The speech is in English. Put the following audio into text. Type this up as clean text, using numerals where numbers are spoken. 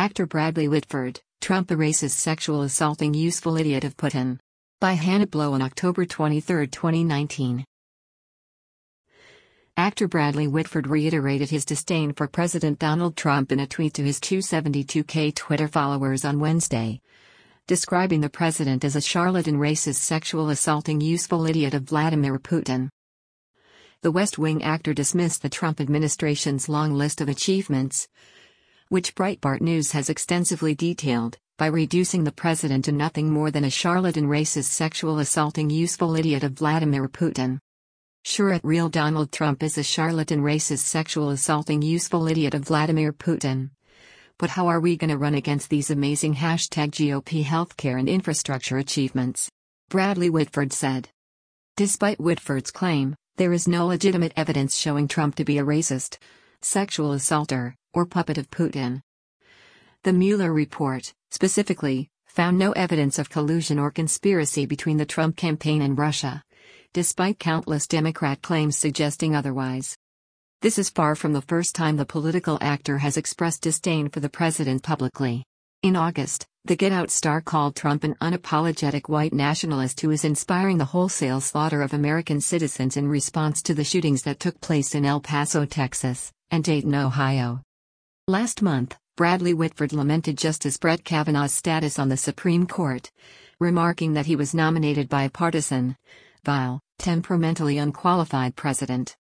Actor Bradley Whitford, Trump a racist sexual assaulting useful idiot of Putin. By Hannah Blow on October 23, 2019. Actor Bradley Whitford reiterated his disdain for President Donald Trump in a tweet to his 272K Twitter followers on Wednesday, describing the president as a charlatan racist sexual assaulting useful idiot of Vladimir Putin. The West Wing actor dismissed the Trump administration's long list of achievements, which Breitbart News has extensively detailed, by reducing the president to nothing more than a charlatan racist sexual assaulting useful idiot of Vladimir Putin. Sure, real Donald Trump is a charlatan racist sexual assaulting useful idiot of Vladimir Putin. But how are we gonna run against these amazing #GOP healthcare and infrastructure achievements? Bradley Whitford said. Despite Whitford's claim, there is no legitimate evidence showing Trump to be a racist, sexual assaulter, or puppet of Putin. The Mueller report, specifically, found no evidence of collusion or conspiracy between the Trump campaign and Russia, despite countless Democrat claims suggesting otherwise. This is far from the first time the political actor has expressed disdain for the president publicly. In August, the Get Out star called Trump an unapologetic white nationalist who is inspiring the wholesale slaughter of American citizens in response to the shootings that took place in El Paso, Texas, and Dayton, Ohio. Last month, Bradley Whitford lamented Justice Brett Kavanaugh's status on the Supreme Court, remarking that he was nominated by a partisan, vile, temperamentally unqualified president.